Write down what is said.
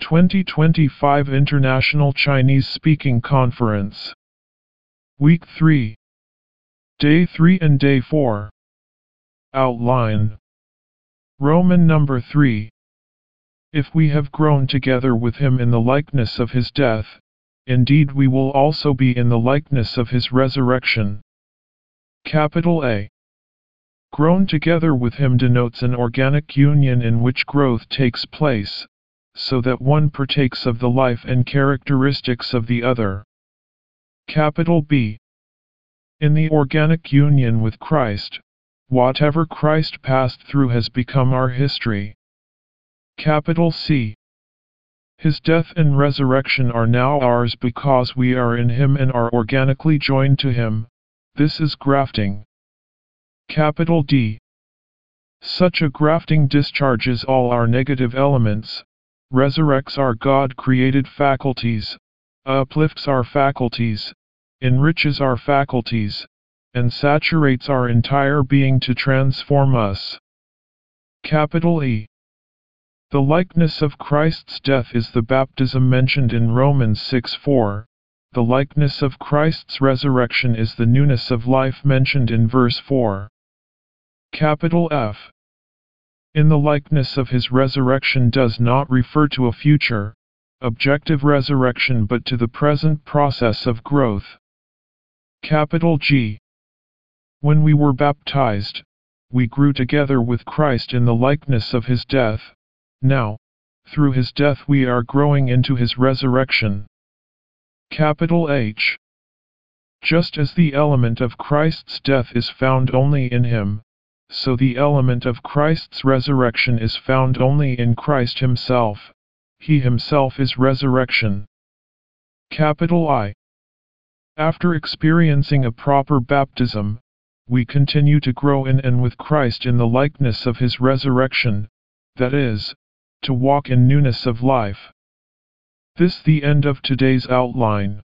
2025 International Chinese Speaking Conference. Week 3. Day 3 and Day 4. Outline. Roman number 3. If we have grown together with him in the likeness of his death, indeed we will also be in the likeness of his resurrection. Capital A. Grown together with him denotes an organic union in which growth takes place, so that one partakes of the life and characteristics of the other. Capital B. In the organic union with Christ, whatever Christ passed through has become our history. Capital C. His death and resurrection are now ours because we are in him and are organically joined to him. This is grafting. Capital D. Such a grafting discharges all our negative elements, resurrects our God-created faculties, uplifts our faculties, enriches our faculties, and saturates our entire being to transform us. Capital E. The likeness of Christ's death is the baptism mentioned in Romans 6:4. The likeness of Christ's resurrection is the newness of life mentioned in verse 4. Capital F. In the likeness of his resurrection does not refer to a future, objective resurrection but to the present process of growth. Capital G. When we were baptized, we grew together with Christ in the likeness of his death. Now, through his death we are growing into his resurrection. Capital H. Just as the element of Christ's death is found only in him, so the element of Christ's resurrection is found only in Christ himself. He himself is resurrection. Capital I. After experiencing a proper baptism, we continue to grow in and with Christ in the likeness of his resurrection, that is, to walk in newness of life. This the end of today's outline.